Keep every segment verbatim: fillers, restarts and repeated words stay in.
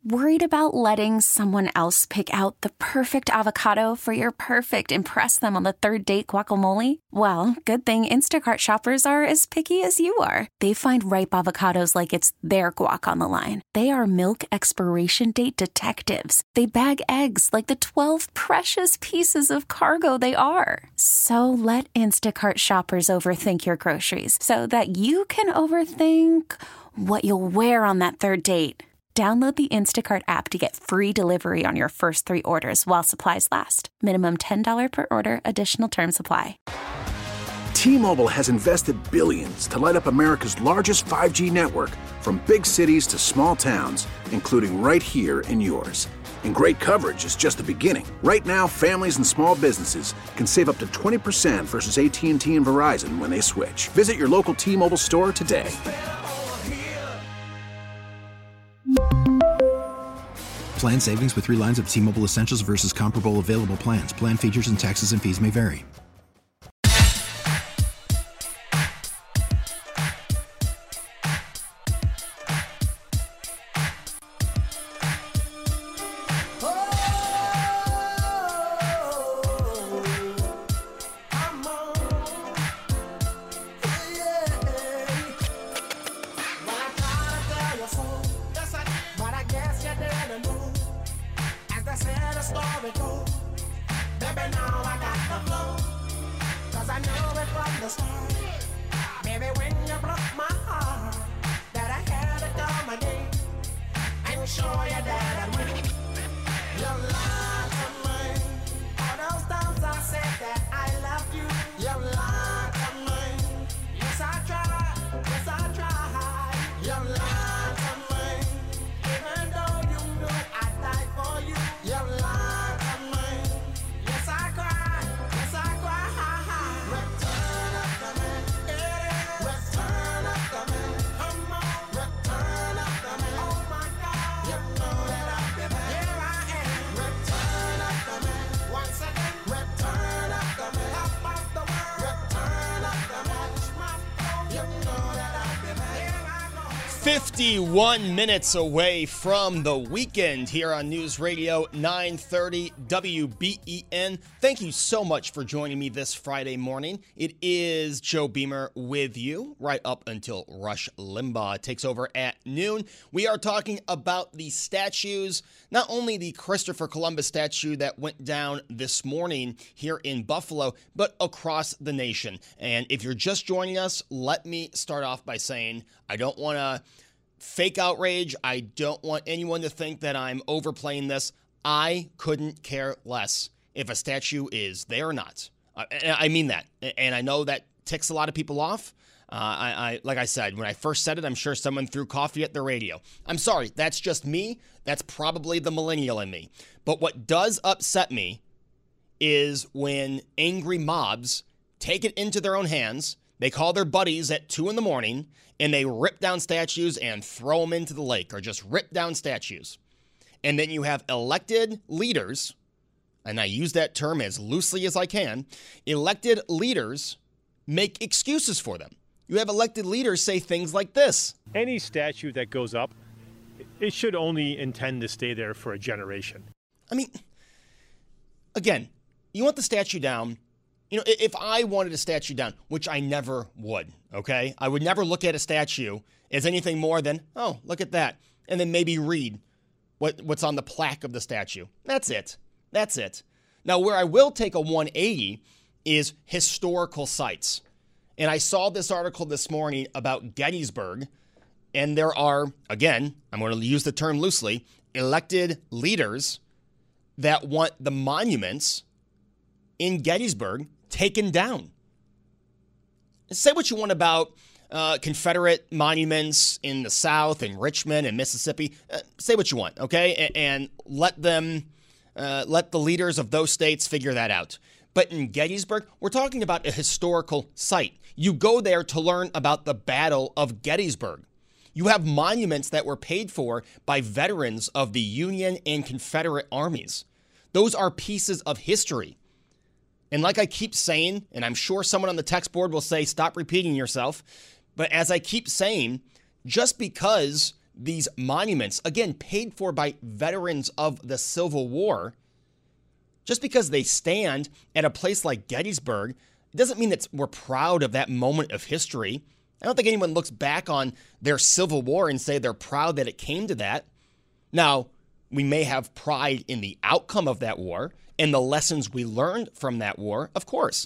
Worried about letting someone else pick out the perfect avocado for your perfect impress them on the third date guacamole? Well, good thing Instacart shoppers are as picky as you are. They find ripe avocados like it's their guac on the line. They are milk expiration date detectives. They bag eggs like the twelve precious pieces of cargo they are. So let Instacart shoppers overthink your groceries so that you can overthink what you'll wear on that third date. Download the Instacart app to get free delivery on your first three orders while supplies last. Minimum ten dollars per order. Additional terms apply. T-Mobile has invested billions to light up America's largest five G network, from big cities to small towns, including right here in yours. And great coverage is just the beginning. Right now, families and small businesses can save up to twenty percent versus A T and T and Verizon when they switch. Visit your local T-Mobile store today. Plan savings with three lines of T-Mobile Essentials versus comparable available plans. Plan features and taxes and fees may vary. fifty-one minutes away from the weekend here on News Radio nine thirty W B E N. Thank you so much for joining me this Friday morning. It is Joe Beamer with you right up until Rush Limbaugh takes over at noon. We are talking about the statues, not only the Christopher Columbus statue that went down this morning here in Buffalo, but across the nation. And if you're just joining us, let me start off by saying I don't want to fake outrage. I don't want anyone to think that I'm overplaying this. I couldn't care less if a statue is there or not. I, I mean that. And I know that ticks a lot of people off. Uh, I, I like I said, when I first said it, I'm sure someone threw coffee at the radio. I'm sorry, that's just me. That's probably the millennial in me. But what does upset me is when angry mobs take it into their own hands. They call their buddies at two in the morning and they rip down statues and throw them into the lake, or just rip down statues. And then you have elected leaders, and I use that term as loosely as I can, elected leaders make excuses for them. You have elected leaders say things like this. Any statue that goes up, it should only intend to stay there for a generation. I mean, again, you want the statue down. You know, if I wanted a statue down, which I never would, okay? I would never look at a statue as anything more than, oh, look at that, and then maybe read what, what's on the plaque of the statue. That's it. That's it. Now, where I will take a one eighty is historical sites. And I saw this article this morning about Gettysburg, and there are, again, I'm going to use the term loosely, elected leaders that want the monuments in Gettysburg taken down. Say what you want about uh, Confederate monuments in the South, in Richmond and Mississippi. Uh, say what you want, okay? And, and let them, uh, let the leaders of those states figure that out. But in Gettysburg, we're talking about a historical site. You go there to learn about the Battle of Gettysburg. You have monuments that were paid for by veterans of the Union and Confederate armies. Those are pieces of history. And like I keep saying, and I'm sure someone on the text board will say, stop repeating yourself. But as I keep saying, just because these monuments, again, paid for by veterans of the Civil War, just because they stand at a place like Gettysburg, it doesn't mean that we're proud of that moment of history. I don't think anyone looks back on their Civil War and say they're proud that it came to that. Now, we may have pride in the outcome of that war and the lessons we learned from that war, of course.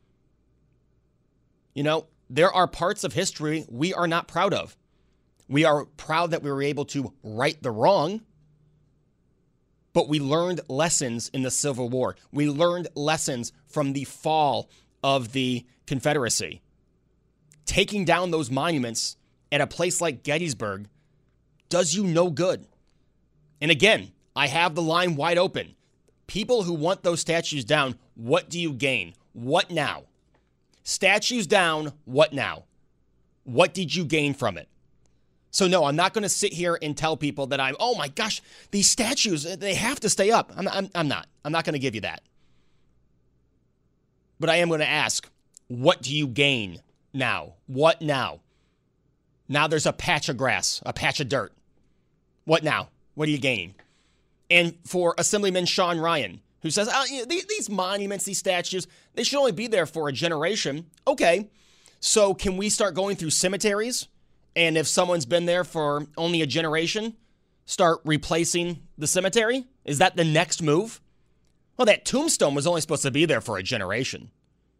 You know, there are parts of history we are not proud of. We are proud that we were able to right the wrong, but we learned lessons in the Civil War. We learned lessons from the fall of the Confederacy. Taking down those monuments at a place like Gettysburg does you no good. And again, I have the line wide open. People who want those statues down, what do you gain? What now? Statues down, what now? What did you gain from it? So no, I'm not going to sit here and tell people that I'm, oh my gosh, these statues, they have to stay up. I'm, I'm, I'm not. I'm not going to give you that. But I am going to ask, what do you gain now? What now? Now there's a patch of grass, a patch of dirt. What now? What are you gaining? And for Assemblyman Sean Ryan, who says, oh, you know, these, these monuments, these statues, they should only be there for a generation. Okay, so can we start going through cemeteries? And if someone's been there for only a generation, start replacing the cemetery? Is that the next move? Well, that tombstone was only supposed to be there for a generation.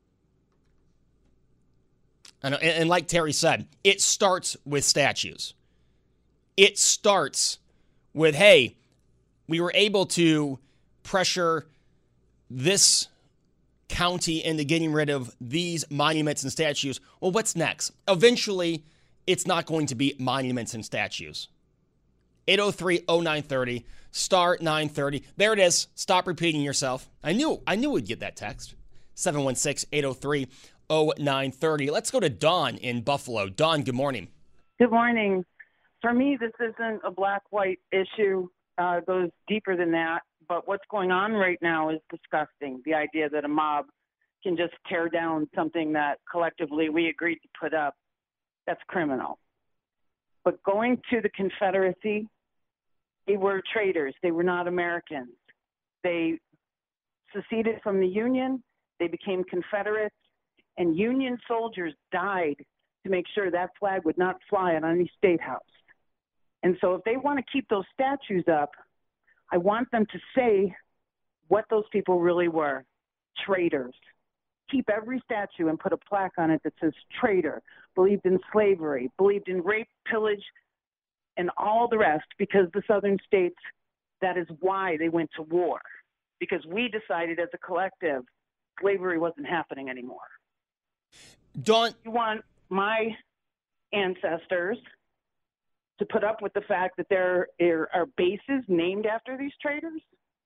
And, and like Terry said, it starts with statues. It starts with, hey, we were able to pressure this county into getting rid of these monuments and statues. Well, what's next? Eventually, it's not going to be monuments and statues. eight oh three oh nine thirty, star nine thirty. There it is. Stop repeating yourself. I knew I knew we'd get that text. seven one six, eight oh three, oh nine thirty. Let's go to Dawn in Buffalo. Dawn, good morning. Good morning. For me, this isn't a black-white issue. Uh, it goes deeper than that. But what's going on right now is disgusting. The idea that a mob can just tear down something that collectively we agreed to put up, that's criminal. But going to the Confederacy, they were traitors. They were not Americans. They seceded from the Union. They became Confederates. And Union soldiers died to make sure that flag would not fly on any state house. And so if they want to keep those statues up, I want them to say what those people really were, traitors. Keep every statue and put a plaque on it that says traitor, believed in slavery, believed in rape, pillage, and all the rest, because the southern states, that is why they went to war, because we decided as a collective slavery wasn't happening anymore. Dawn, you want my ancestors to put up with the fact that there are bases named after these traitors?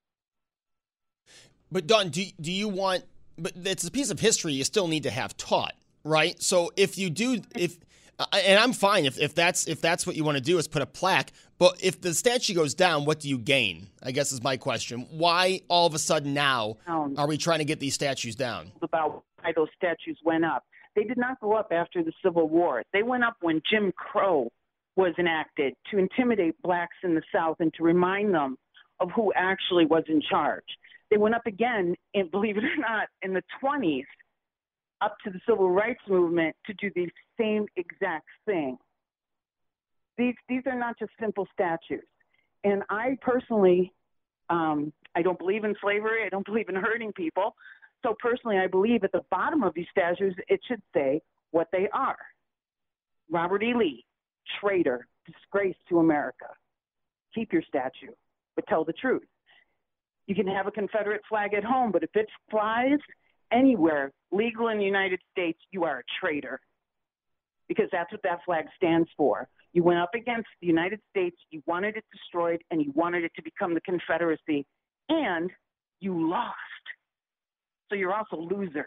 But Dawn, do, do you want, but it's a piece of history you still need to have taught, right? So if you do, if, and I'm fine if, if that's if that's what you want to do is put a plaque, but if the statue goes down, what do you gain? I guess is my question. Why all of a sudden now are we trying to get these statues down? About why those statues went up. They did not go up after the Civil War. They went up when Jim Crow was enacted to intimidate blacks in the South and to remind them of who actually was in charge. They went up again, and believe it or not, in the twenties, up to the Civil Rights Movement to do the same exact thing. These these are not just simple statues. And I personally, um, I don't believe in slavery. I don't believe in hurting people. So personally, I believe at the bottom of these statues, it should say what they are. Robert E. Lee, traitor, disgrace to America. Keep your statue, but tell the truth. You can have a Confederate flag at home, but if it flies anywhere legal in the United States, you are a traitor, because that's what that flag stands for. You went up against the United States, you wanted it destroyed, and you wanted it to become the Confederacy, and you lost. So you're also losers.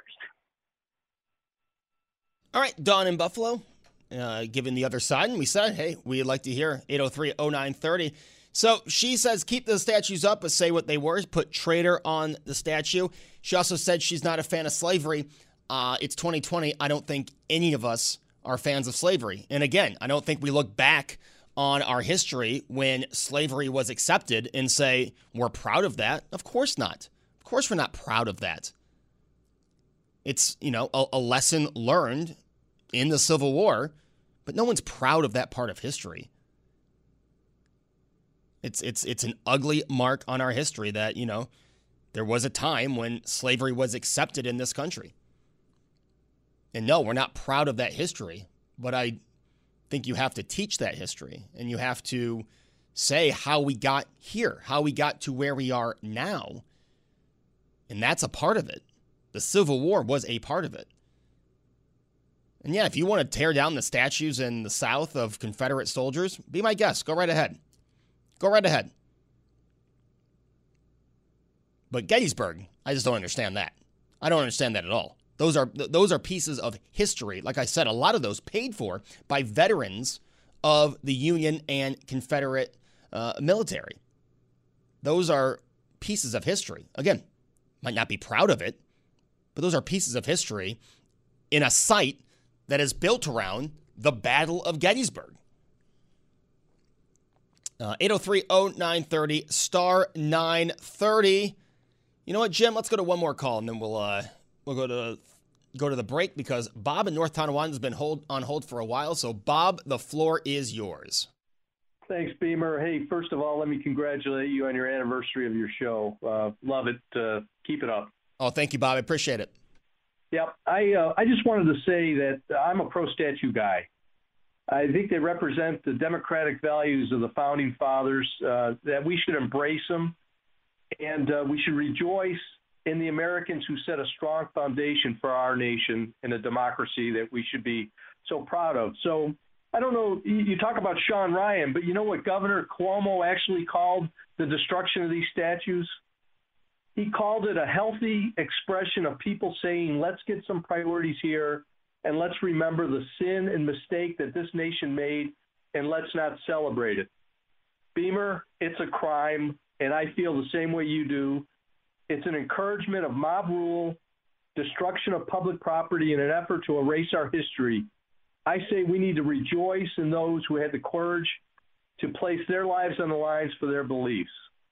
All right, Dawn in Buffalo, uh, given the other side, and we said, hey, we'd like to hear eight oh three oh nine thirty. So she says keep the statues up, but say what they were, put traitor on the statue. She also said she's not a fan of slavery. Uh, it's twenty twenty. I don't think any of us are fans of slavery. And again, I don't think we look back on our history when slavery was accepted and say we're proud of that? Of course not. Of course we're not proud of that. It's, you know, a, a lesson learned in the Civil War, but no one's proud of that part of history. It's it's it's an ugly mark on our history that, you know, there was a time when slavery was accepted in this country. And no, we're not proud of that history, but I think you have to teach that history, and you have to say how we got here, how we got to where we are now. And that's a part of it. The Civil War was a part of it. And yeah, if you want to tear down the statues in the South of Confederate soldiers, be my guest. Go right ahead. Go right ahead. But Gettysburg, I just don't understand that. I don't understand that at all. Those are those are pieces of history. Like I said, a lot of those paid for by veterans of the Union and Confederate uh, military. Those are pieces of history. Again, might not be proud of it, but those are pieces of history in a site that is built around the Battle of Gettysburg. Uh, eight oh three oh nine thirty, star nine thirty. You know what, Jim? Let's go to one more call, and then we'll uh, we'll go to go to the break, because Bob in North Tonawanda has been hold, on hold for a while. So, Bob, the floor is yours. Thanks, Beamer. Hey, first of all, let me congratulate you on your anniversary of your show. Uh, love it. Uh, keep it up. Oh, thank you, Bob. I appreciate it. Yep. I uh, I just wanted to say that I'm a pro-statue guy. I think they represent the democratic values of the Founding Fathers, uh, that we should embrace them, and uh, we should rejoice in the Americans who set a strong foundation for our nation and a democracy that we should be so proud of. So I don't know, you talk about Sean Ryan, but you know what Governor Cuomo actually called the destruction of these statues? He called it a healthy expression of people saying, let's get some priorities here, and let's remember the sin and mistake that this nation made, and let's not celebrate it. Beamer, it's a crime, and I feel the same way you do. It's an encouragement of mob rule, destruction of public property in an effort to erase our history. I say we need to rejoice in those who had the courage to place their lives on the lines for their beliefs.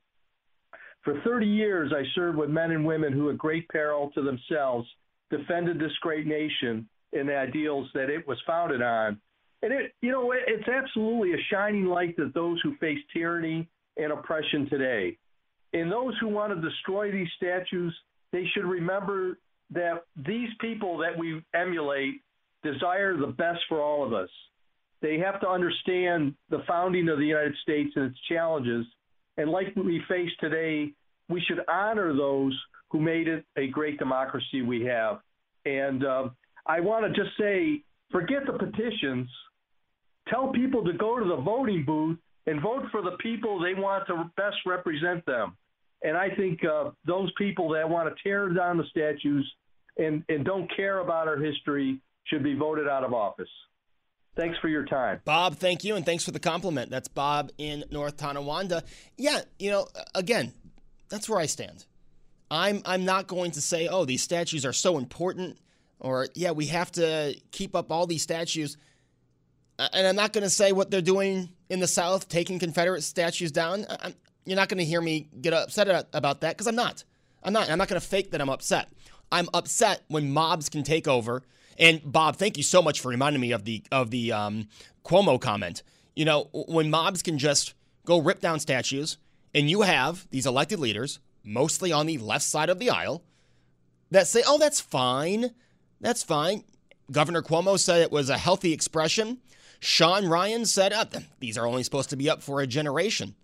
For thirty years, I served with men and women who, at great peril to themselves, defended this great nation and the ideals that it was founded on. And, it, you know, it's absolutely a shining light to those who face tyranny and oppression today. And those who want to destroy these statues, they should remember that these people that we emulate desire the best for all of us. They have to understand the founding of the United States and its challenges. And like we face today, we should honor those who made it a great democracy we have. And uh, I want to just say, forget the petitions. Tell people to go to the voting booth and vote for the people they want to best represent them. And I think uh, those people that want to tear down the statues and, and don't care about our history should be voted out of office. Thanks for your time. Bob, thank you, and thanks for the compliment. That's Bob in North Tonawanda. Yeah, you know, again, that's where I stand. I'm I'm not going to say, oh, these statues are so important, or, yeah, we have to keep up all these statues. And I'm not going to say what they're doing in the South, taking Confederate statues down. I'm, you're not going to hear me get upset about that, because I'm not. I'm not. I'm not going to fake that I'm upset. I'm upset when mobs can take over. And Bob, thank you so much for reminding me of the of the um, Cuomo comment. You know, when mobs can just go rip down statues, and you have these elected leaders, mostly on the left side of the aisle, that say, oh, that's fine. That's fine. Governor Cuomo said it was a healthy expression. Sean Ryan said, oh, these are only supposed to be up for a generation.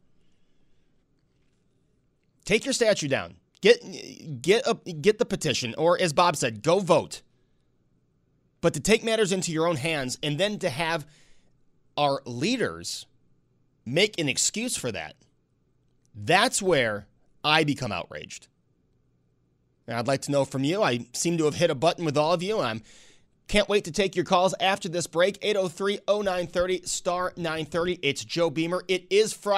Take your statue down. Get get a, get the petition, or as Bob said, go vote. But to take matters into your own hands and then to have our leaders make an excuse for that, that's where I become outraged. And I'd like to know from you. I seem to have hit a button with all of you. I can't wait to take your calls after this break. eight oh three oh nine thirty, star nine thirty. It's Joe Beamer. It is Friday.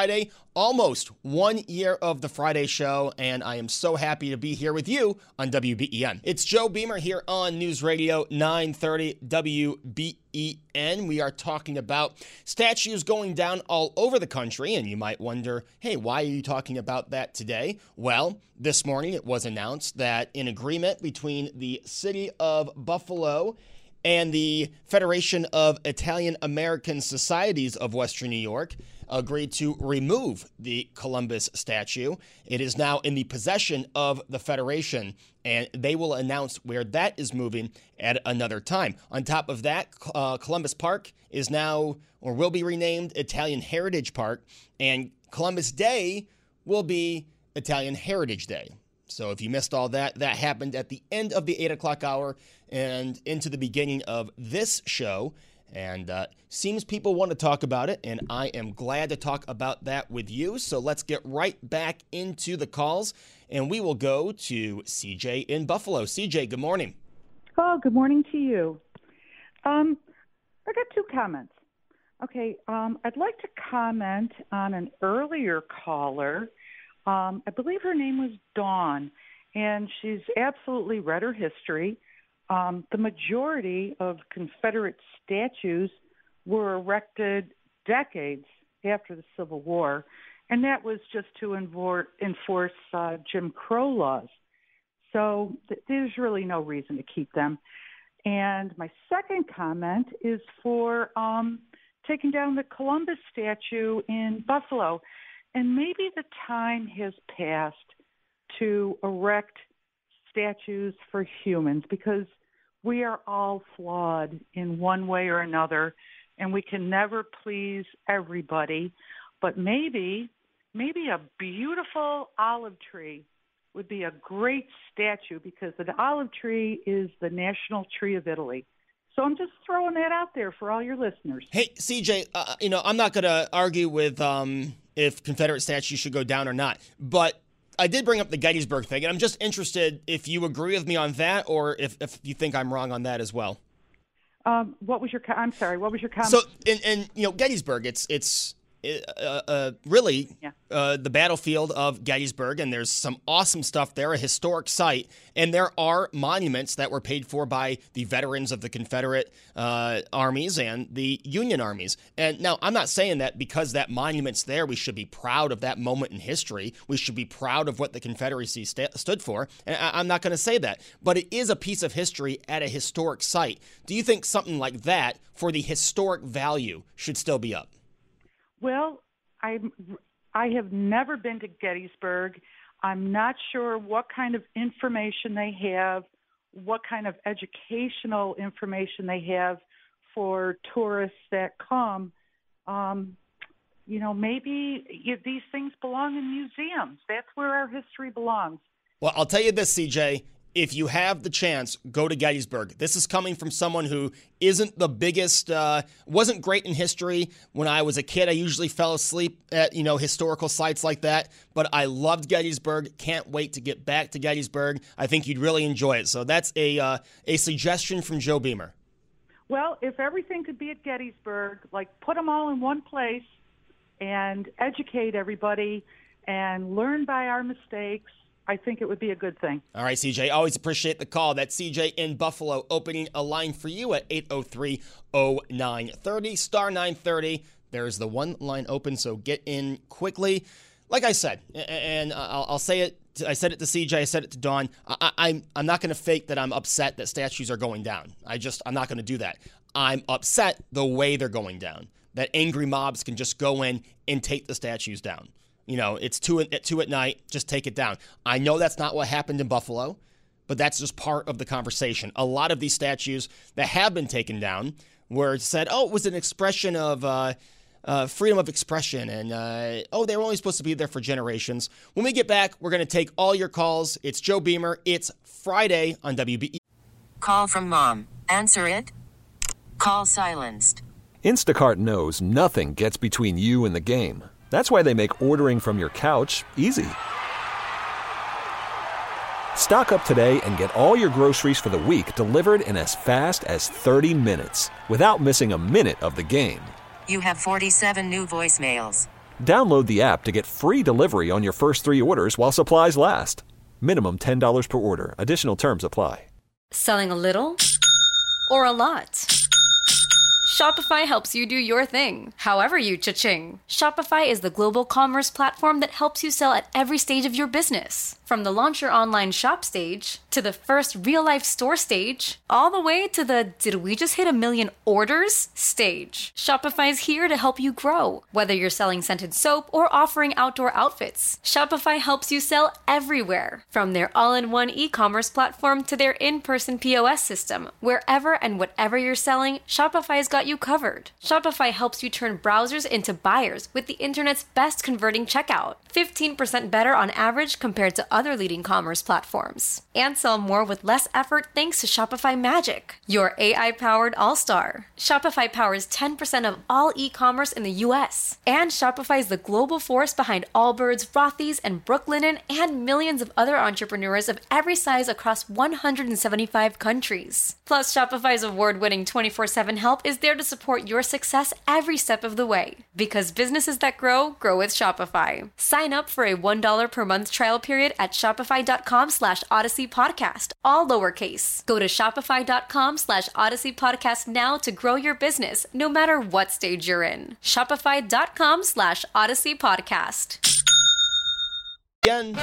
almost one year of the Friday show, and I am so happy to be here with you on W B E N. It's Joe Beamer here on News Radio nine thirty W B E N. We are talking about statues going down all over the country, and you might wonder, hey, why are you talking about that today? Well, this morning it was announced that in agreement between the City of Buffalo and the Federation of Italian American Societies of Western New York agreed to remove the Columbus statue. It is now in the possession of the Federation, and they will announce where that is moving at another time. On top of that, uh, Columbus Park is now, or will be renamed Italian Heritage Park, and Columbus Day will be Italian Heritage Day. So if you missed all that, that happened at the end of the eight o'clock hour and into the beginning of this show. And uh, seems people want to talk about it, and I am glad to talk about that with you. So let's get right back into the calls, and we will go to C J in Buffalo. C J, good morning. Oh, good morning to you. Um, I got two comments. Okay, um, I'd like to comment on an earlier caller. Um, I believe her name was Dawn, and she's absolutely read her history. Um, the majority of Confederate statues were erected decades after the Civil War, and that was just to envor- enforce uh, Jim Crow laws. So th- there's really no reason to keep them. And my second comment is for um, taking down the Columbus statue in Buffalo. And maybe the time has passed to erect statues for humans, because we are all flawed in one way or another, and we can never please everybody. But maybe, maybe a beautiful olive tree would be a great statue, because the olive tree is the national tree of Italy. So I'm just throwing that out there for all your listeners. Hey, C J, uh, you know, I'm not going to argue with um, if Confederate statues should go down or not, but I did bring up the Gettysburg thing, and I'm just interested if you agree with me on that, or if, if you think I'm wrong on that as well. Um, what was your? I'm sorry. What was your comment? So, in, in you know, Gettysburg, it's it's uh, uh, really yeah. uh, the battlefield of Gettysburg, and there's some awesome stuff there, a historic site, and there are monuments that were paid for by the veterans of the Confederate uh, armies and the Union armies. And now, I'm not saying that because that monument's there, we should be proud of that moment in history. We should be proud of what the Confederacy st- stood for. And I- I'm not going to say that, but it is a piece of history at a historic site. Do you think something like that, for the historic value, should still be up? Well, I I have never been to Gettysburg. I'm not sure what kind of information they have, what kind of educational information they have for tourists that come. Um, you know, maybe these things belong in museums. That's where our history belongs. Well, I'll tell you this, C J. If you have the chance, go to Gettysburg. This is coming from someone who isn't the biggest, uh, wasn't great in history. When I was a kid, I usually fell asleep at, you know, historical sites like that. But I loved Gettysburg. Can't wait to get back to Gettysburg. I think you'd really enjoy it. So that's a uh, a suggestion from Joe Beamer. Well, if everything could be at Gettysburg, like put them all in one place and educate everybody and learn by our mistakes, I think it would be a good thing. All right, C J, always appreciate the call. That's C J in Buffalo, opening a line for you at eight oh three oh nine thirty, star nine thirty. There's the one line open, so get in quickly. Like I said, and I'll, I'll say it, I said it to C J, I said it to Dawn, I, I'm, I'm not going to fake that I'm upset that statues are going down. I just, I'm not going to do that. I'm upset the way they're going down, that angry mobs can just go in and take the statues down. You know, it's two at two at night, just take it down. I know that's not what happened in Buffalo, but that's just part of the conversation. A lot of these statues that have been taken down were said, oh, it was an expression of uh, uh, freedom of expression, and uh, oh, they were only supposed to be there for generations. When we get back, we're going to take all your calls. It's Joe Beamer. It's Friday on W B E. Call from mom. Answer it. Call silenced. Instacart knows nothing gets between you and the game. That's why they make ordering from your couch easy. Stock up today and get all your groceries for the week delivered in as fast as thirty minutes without missing a minute of the game. You have forty-seven new voicemails. Download the app to get free delivery on your first three orders while supplies last. Minimum ten dollars per order. Additional terms apply. Selling a little or a lot? Shopify helps you do your thing, however you cha-ching. Shopify is the global commerce platform that helps you sell at every stage of your business. From the launch your online shop stage, to the first real-life store stage, all the way to the did we just hit a million orders stage. Shopify's here to help you grow. Whether you're selling scented soap or offering outdoor outfits, Shopify helps you sell everywhere. From their all-in-one e-commerce platform to their in-person P O S system, wherever and whatever you're selling, Shopify's got you covered. Shopify helps you turn browsers into buyers with the internet's best converting checkout. fifteen percent better on average compared to other leading commerce platforms. And sell more with less effort thanks to Shopify Magic, your A I-powered all-star. Shopify powers ten percent of all e-commerce in the U S. And Shopify is the global force behind Allbirds, Rothy's, and Brooklinen, and millions of other entrepreneurs of every size across one hundred seventy-five countries. Plus, Shopify's award-winning twenty-four seven help is there to support your success every step of the way. Because businesses that grow, grow with Shopify. Sign up for a one dollar per month trial period at shopify.com slash Odyssey Podcast, all lowercase. Go to shopify.com slash Odyssey Podcast now to grow your business, no matter what stage you're in. Shopify.com slash Odyssey Podcast. Again.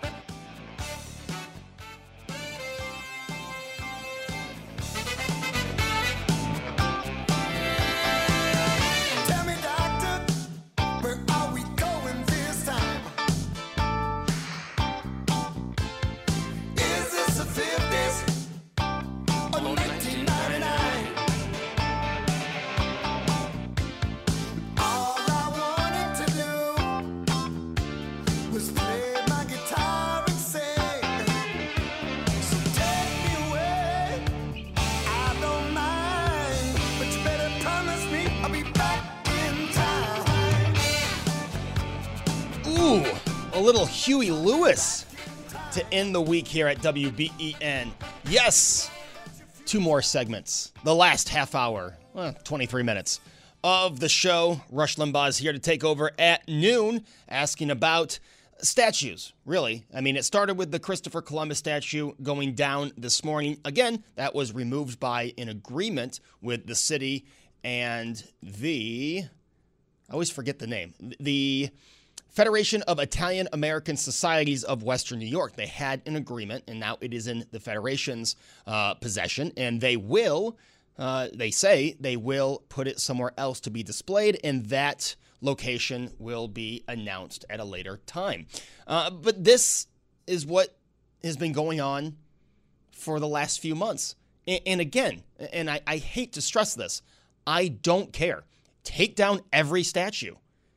A little Huey Lewis to end the week here at W B E N. Yes, two more segments. The last half hour, well, twenty-three minutes of the show. Rush Limbaugh is here to take over at noon, asking about statues, really. I mean, it started with the Christopher Columbus statue going down this morning. Again, that was removed by an agreement with the city and the, I always forget the name, the Federation of Italian American Societies of Western New York. They had an agreement, and now it is in the Federation's uh, possession, and they will, uh, they say, they will put it somewhere else to be displayed, and that location will be announced at a later time. Uh, but this is what has been going on for the last few months. And, and again, and I, I hate to stress this, I don't care. Take down every statue.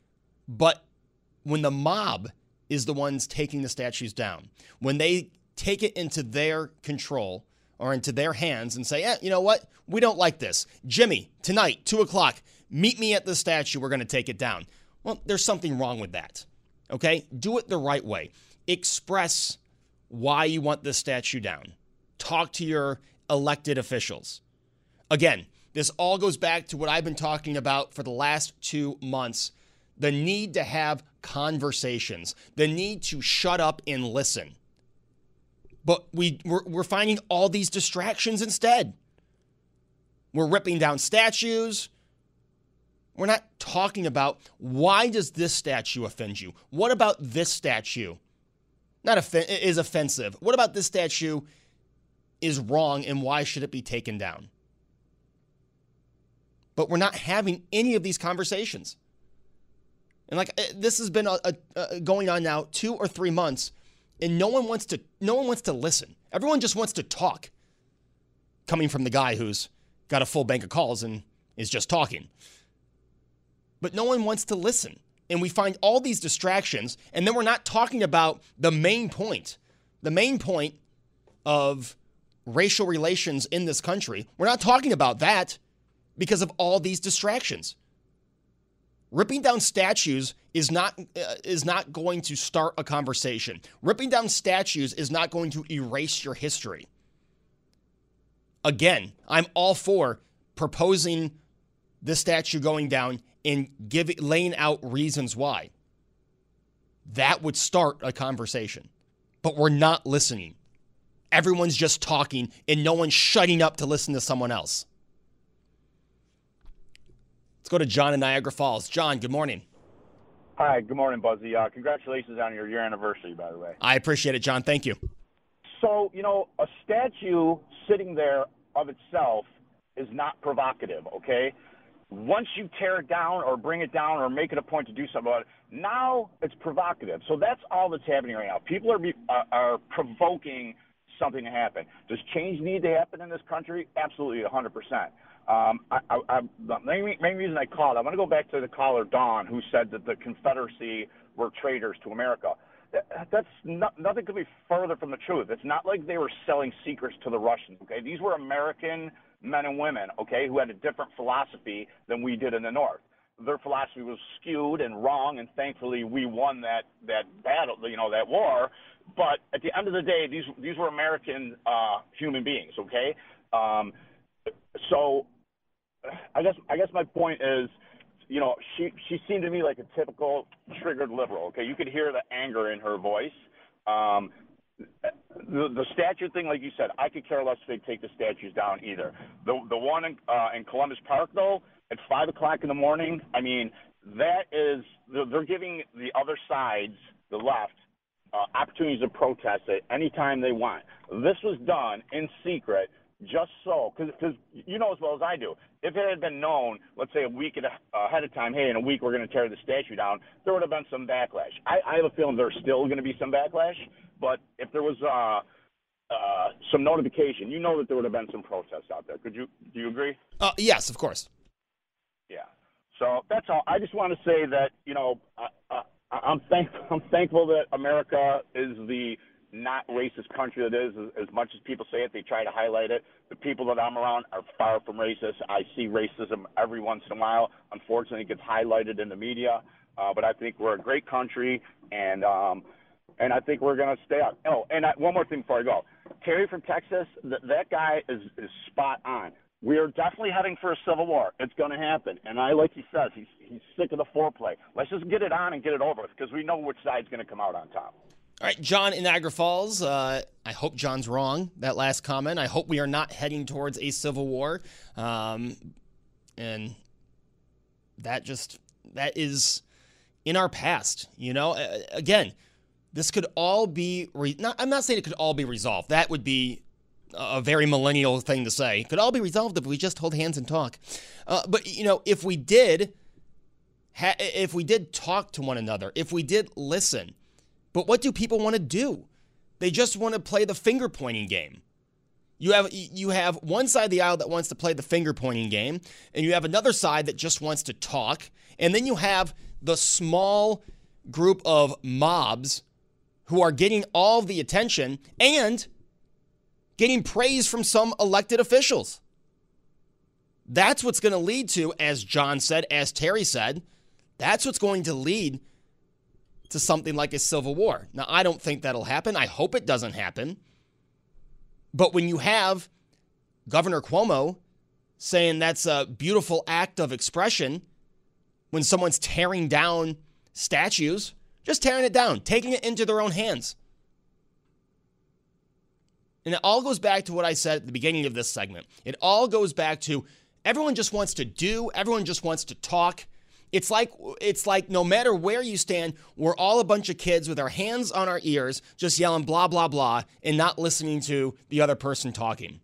But when the mob is the ones taking the statues down, when they take it into their control or into their hands and say, eh, you know what? We don't like this. Jimmy, tonight, two o'clock, meet me at the statue. We're going to take it down. Well, there's something wrong with that. Okay? Do it the right way. Express why you want this statue down. Talk to your elected officials. Again, this all goes back to what I've been talking about for the last two months. The need to have conversations, the need to shut up and listen. But we, we're, we're finding all these distractions instead. We're ripping down statues. We're not talking about, why does this statue offend you? What about this statue not off- is offensive? What about this statue is wrong, and why should it be taken down? But we're not having any of these conversations. And like this has been a, a, a going on now two or three months, and no one wants to no one wants to listen. Everyone just wants to talk. Coming from the guy who's got a full bank of calls and is just talking. But no one wants to listen. And we find all these distractions, and then we're not talking about the main point. The main point of racial relations in this country. We're not talking about that because of all these distractions. Ripping down statues is not uh, is not going to start a conversation. Ripping down statues is not going to erase your history. Again, I'm all for proposing this statue going down and give laying out reasons why. That would start a conversation. But we're not listening. Everyone's just talking and no one's shutting up to listen to someone else. Let's go to John in Niagara Falls. John, good morning. Hi, good morning, Buzzy. Uh, congratulations on your year anniversary, by the way. I appreciate it, John. Thank you. So, you know, a statue sitting there of itself is not provocative, okay? Once you tear it down or bring it down or make it a point to do something about it, now it's provocative. So that's all that's happening right now. People are be, are, are provoking something to happen. Does change need to happen in this country? Absolutely, one hundred percent. Um, I, I, I, the main, main reason I called, I want to go back to the caller, Dawn, who said that the Confederacy were traitors to America. That, that's not, nothing could be further from the truth. It's not like they were selling secrets to the Russians, okay? These were American men and women, okay, who had a different philosophy than we did in the North. Their philosophy was skewed and wrong, and thankfully we won that, that battle, you know, that war. But at the end of the day, these these were American uh, human beings, okay? Um, so I guess I guess my point is, you know, she she seemed to me like a typical triggered liberal, okay? You could hear the anger in her voice. Um, The, the statue thing, like you said, I could care less if they take the statues down either. The the one in, uh, in Columbus Park, though, at five o'clock in the morning, I mean, that is, they're, they're giving the other sides, the left, uh, opportunities to protest at any time they want. This was done in secret just so, because you know as well as I do, if it had been known, let's say a week ahead of time, hey, in a week we're going to tear the statue down, there would have been some backlash. I, I have a feeling there's still going to be some backlash, but if there was uh, uh, some notification, you know that there would have been some protests out there. Could you, do you agree? Uh, yes, of course. Yeah. So that's all. I just want to say that, you know, I, I, I'm, thank, I'm thankful that America is the not racist country it is. As much as people say it, they try to highlight it. The people that I'm around are far from racist. I see racism every once in a while. Unfortunately, it gets highlighted in the media. Uh, but I think we're a great country, and um, and I think we're going to stay out. Oh, and I, one more thing before I go. Terry from Texas, th- that guy is, is spot on. We are definitely heading for a civil war. It's going to happen. And I, like he says, he's, he's sick of the foreplay. Let's just get it on and get it over with, because we know which side's going to come out on top. All right, John in Niagara Falls, uh, I hope John's wrong, that last comment. I hope we are not heading towards a civil war. Um, and that just, that is in our past, you know? Uh, again, this could all be, re- not, I'm not saying it could all be resolved. That would be a very millennial thing to say. It could all be resolved if we just hold hands and talk. Uh, but, you know, if we did, ha- if we did talk to one another, if we did listen, but what do people want to do? They just want to play the finger-pointing game. You have you have one side of the aisle that wants to play the finger-pointing game, and you have another side that just wants to talk, and then you have the small group of mobs who are getting all the attention and getting praise from some elected officials. That's what's going to lead to, as John said, as Terry said, that's what's going to lead to something like a civil war. Now, I don't think that'll happen. I hope it doesn't happen. But when you have Governor Cuomo saying that's a beautiful act of expression, when someone's tearing down statues, just tearing it down, taking it into their own hands. And it all goes back to what I said at the beginning of this segment. It all goes back to everyone just wants to do, everyone just wants to talk. It's like it's like no matter where you stand, we're all a bunch of kids with our hands on our ears, just yelling blah, blah, blah, and not listening to the other person talking.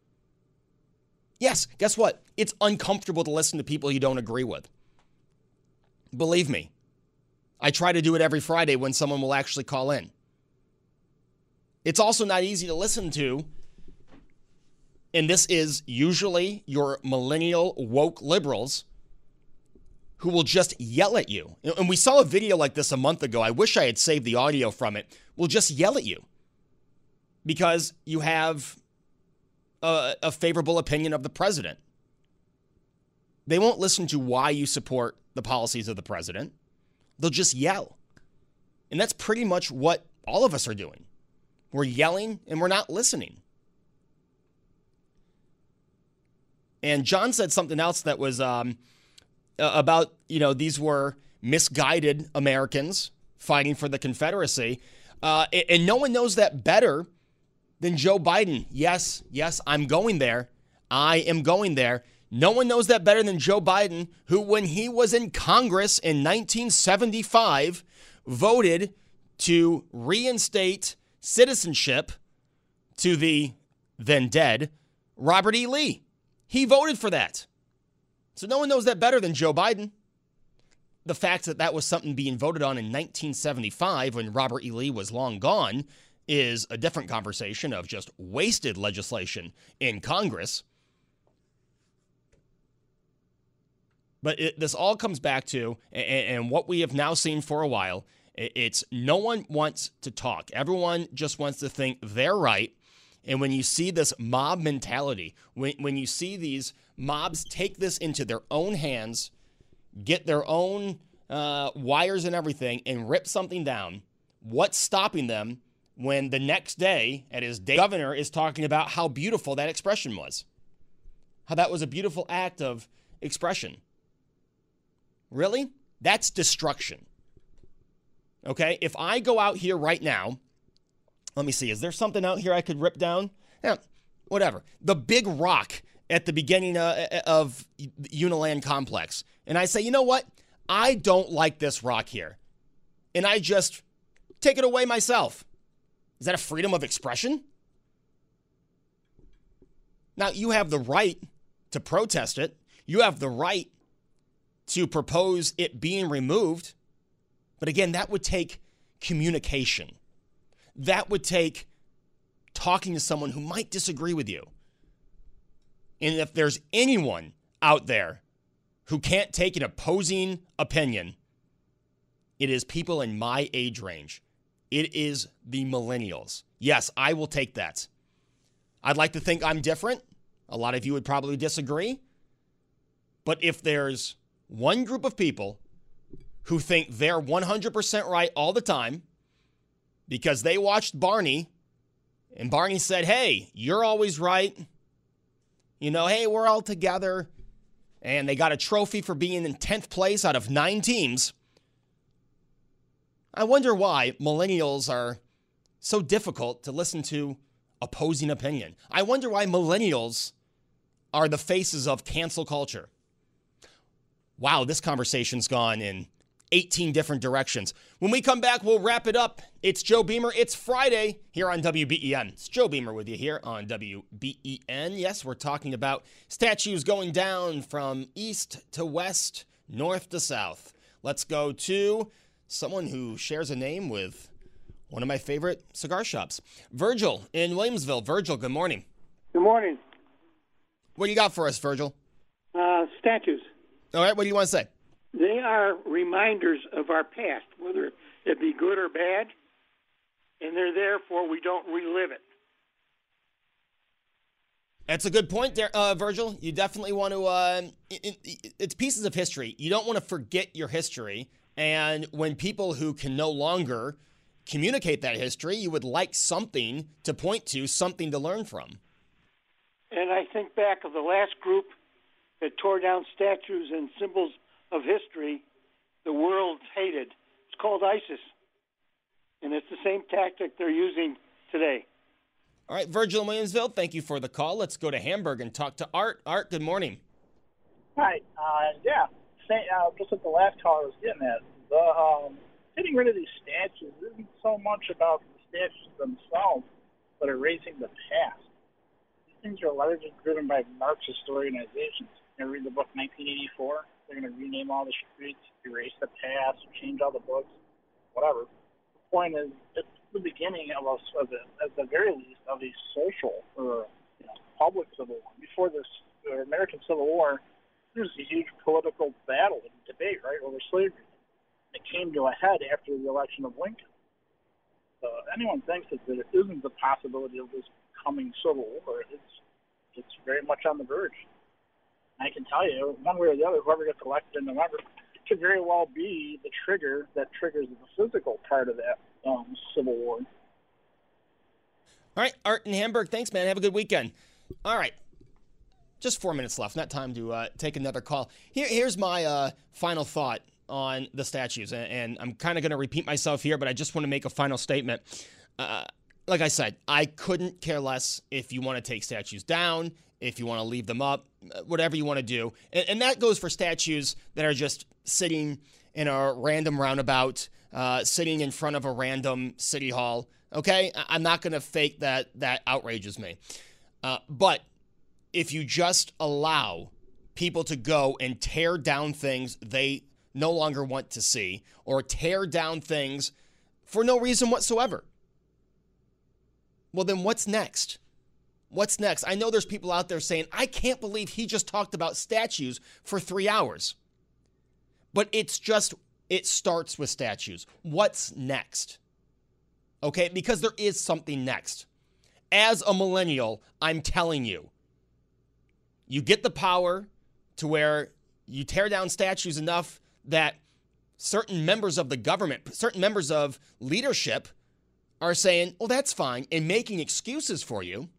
Yes, guess what? It's uncomfortable to listen to people you don't agree with. Believe me, I try to do it every Friday when someone will actually call in. It's also not easy to listen to, and this is usually your millennial woke liberals who will just yell at you. And we saw a video like this a month ago. I wish I had saved the audio from it. Will just yell at you because you have a, a favorable opinion of the president. They won't listen to why you support the policies of the president. They'll just yell. And that's pretty much what all of us are doing. We're yelling and we're not listening. And John said something else that was... Um, uh, about, you know, these were misguided Americans fighting for the Confederacy. Uh, and no one knows that better than Joe Biden. Yes, yes, I'm going there. I am going there. No one knows that better than Joe Biden, who, when he was in Congress in nineteen seventy-five, voted to reinstate citizenship to the then dead Robert E. Lee. He voted for that. So no one knows that better than Joe Biden. The fact that that was something being voted on in nineteen seventy-five when Robert E. Lee was long gone is a different conversation of just wasted legislation in Congress. But it, this all comes back to, and, and what we have now seen for a while, it's no one wants to talk. Everyone just wants to think they're right. And when you see this mob mentality, when, when you see these mobs take this into their own hands, get their own uh, wires and everything, and rip something down, what's stopping them when the next day at his day governor is talking about how beautiful that expression was? How that was a beautiful act of expression. Really? That's destruction. Okay? If I go out here right now, let me see, is there something out here I could rip down? Yeah, whatever. The big rock at the beginning uh, of Uniland Complex. And I say, you know what? I don't like this rock here. And I just take it away myself. Is that a freedom of expression? Now, you have the right to protest it. You have the right to propose it being removed. But again, that would take communication. That would take talking to someone who might disagree with you. And if there's anyone out there who can't take an opposing opinion, it is people in my age range. It is the millennials. Yes, I will take that. I'd like to think I'm different. A lot of you would probably disagree. But if there's one group of people who think they're one hundred percent right all the time because they watched Barney and Barney said, hey, you're always right. You know, hey, we're all together. And they got a trophy for being in tenth place out of nine teams. I wonder why millennials are so difficult to listen to opposing opinion. I wonder why millennials are the faces of cancel culture. Wow, this conversation's gone in eighteen different directions. When we come back, we'll wrap it up. It's Joe Beamer. It's Friday here on W B E N. It's Joe Beamer with you here on W B E N. Yes, we're talking about statues going down from east to west, north to south. Let's go to someone who shares a name with one of my favorite cigar shops. Virgil in Williamsville. Virgil, good morning. Good morning. What do you got for us, Virgil? Uh, statues. All right, what do you want to say? They are reminders of our past, whether it be good or bad, and they're there for we don't relive it. That's a good point there, uh, Virgil. You definitely want to, uh, it, it, it's pieces of history. You don't want to forget your history, and when people who can no longer communicate that history, you would like something to point to, something to learn from. And I think back of the last group that tore down statues and symbols of history the world hated. It's called ISIS. And it's the same tactic they're using today. All right, Virgil in Williamsville, thank you for the call. Let's go to Hamburg and talk to Art. Art, good morning. Hi. Uh, yeah, Say, uh, just what the last caller was getting at. The um, getting rid of these statues isn't so much about the statues themselves, but erasing the past. These things are largely driven by Marxist organizations. You know, read the book nineteen eighty-four. They're going to rename all the streets, erase the past, change all the books, whatever. The point is, it's the beginning of us, of the, at the very least, of a social or you know, public civil war. Before this the American Civil War, there was a huge political battle and debate, right, over slavery. It came to a head after the election of Lincoln. So anyone thinks that there isn't the possibility of this coming civil war, it's it's very much on the verge. I can tell you, one way or the other, whoever gets elected in November, it could very well be the trigger that triggers the physical part of that um, Civil War. All right, Art in Hamburg, thanks, man. Have a good weekend. All right. just four minutes left. Not time to uh, take another call. Here, here's my uh, final thought on the statues, and, and I'm kind of going to repeat myself here, but I just want to make a final statement. Uh, like I said, I couldn't care less if you want to take statues down, if you want to leave them up, whatever you want to do. And, and that goes for statues that are just sitting in a random roundabout, uh, sitting in front of a random city hall. Okay? I'm not going to fake that. That outrages me. Uh, but if you just allow people to go and tear down things they no longer want to see, or tear down things for no reason whatsoever, well, then what's next? What's next? I know there's people out there saying, I can't believe he just talked about statues for three hours. But it's just, it starts with statues. What's next? Okay, because there is something next. As a millennial, I'm telling you, you get the power to where you tear down statues enough that certain members of the government, certain members of leadership are saying, oh, that's fine, and making excuses for you.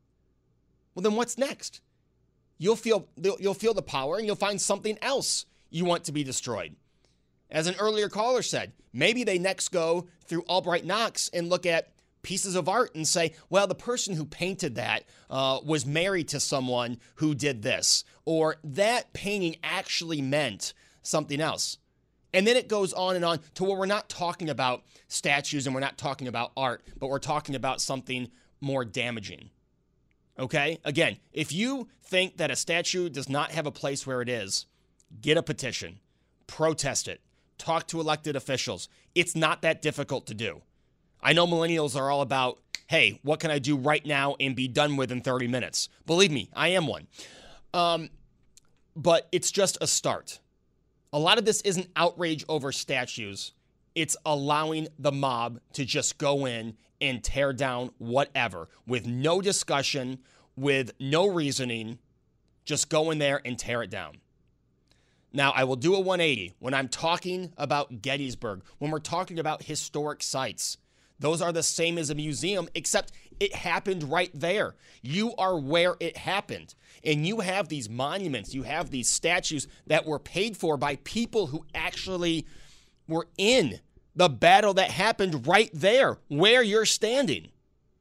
Well, then what's next? You'll feel you'll feel the power, and you'll find something else you want to be destroyed. As an earlier caller said, maybe they next go through Albright Knox and look at pieces of art and say, well, the person who painted that uh, was married to someone who did this, or that painting actually meant something else. And then it goes on and on to where we're not talking about statues and we're not talking about art, but we're talking about something more damaging. Okay? Again, if you think that a statue does not have a place where it is, get a petition, protest it, talk to elected officials. It's not that difficult to do. I know millennials are all about, hey, what can I do right now and be done with in thirty minutes? Believe me, I am one. Um, but it's just a start. A lot of this isn't outrage over statues. It's allowing the mob to just go in and tear down whatever with no discussion, with no reasoning. Just go in there and tear it down. Now, I will do a one eighty when I'm talking about Gettysburg, when we're talking about historic sites. Those are the same as a museum, except it happened right there. You are where it happened. And you have these monuments, you have these statues that were paid for by people who actually were in the battle that happened right there, where you're standing.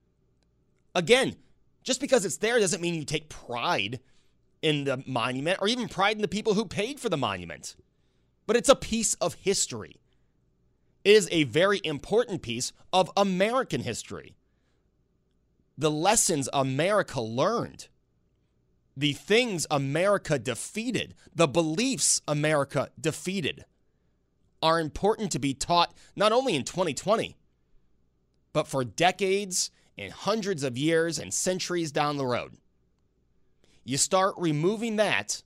Again, just because it's there doesn't mean you take pride in the monument or even pride in the people who paid for the monument. But it's a piece of history. It is a very important piece of American history. The lessons America learned, the things America defeated, the beliefs America defeated are important to be taught not only in twenty twenty, but for decades and hundreds of years and centuries down the road. You start removing that,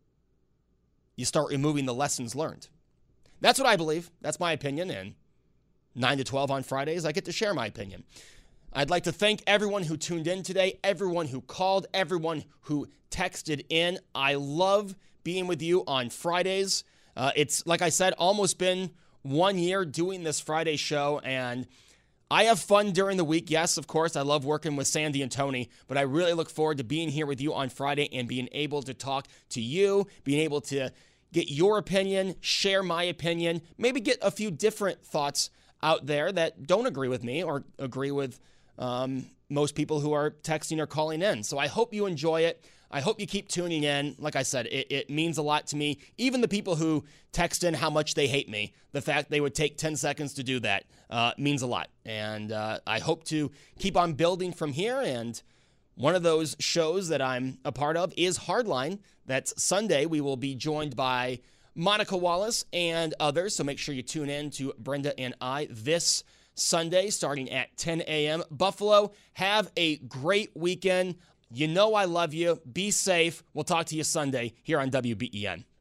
you start removing the lessons learned. That's what I believe. That's my opinion. And nine to twelve on Fridays, I get to share my opinion. I'd like to thank everyone who tuned in today, everyone who called, everyone who texted in. I love being with you on Fridays. Uh, it's, like I said, almost been one year doing this Friday show, and I have fun during the week. Yes, of course, I love working with Sandy and Tony, but I really look forward to being here with you on Friday and being able to talk to you, being able to get your opinion, share my opinion, maybe get a few different thoughts out there that don't agree with me or agree with um, most people who are texting or calling in. So I hope you enjoy it. I hope you keep tuning in. Like I said, it, it means a lot to me. Even the people who text in how much they hate me, the fact they would take ten seconds to do that uh, means a lot. And uh, I hope to keep on building from here. And one of those shows that I'm a part of is Hardline. That's Sunday. We will be joined by Monica Wallace and others. So make sure you tune in to Brenda and I this Sunday starting at ten a.m. Buffalo, have a great weekend. You know I love you. Be safe. We'll talk to you Sunday here on W B E N.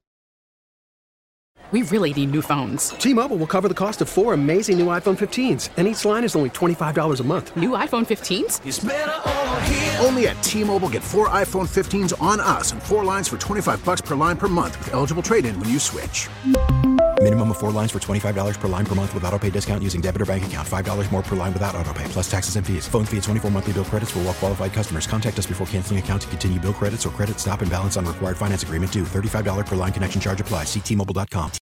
We really need new phones. T-Mobile will cover the cost of four amazing new iPhone fifteens, and each line is only twenty-five dollars a month. New iPhone fifteens? It's better over here. Only at T-Mobile, get four iPhone fifteens on us and four lines for twenty-five dollars per line per month with eligible trade-in when you switch. Minimum of four lines for twenty-five dollars per line per month with autopay discount using debit or bank account. five dollars more per line without autopay, plus taxes and fees. Phone fee at twenty-four monthly bill credits for well qualified customers. Contact us before canceling account to continue bill credits or credit stop and balance on required finance agreement due. thirty-five dollars per line connection charge applies. See T Mobile dot com.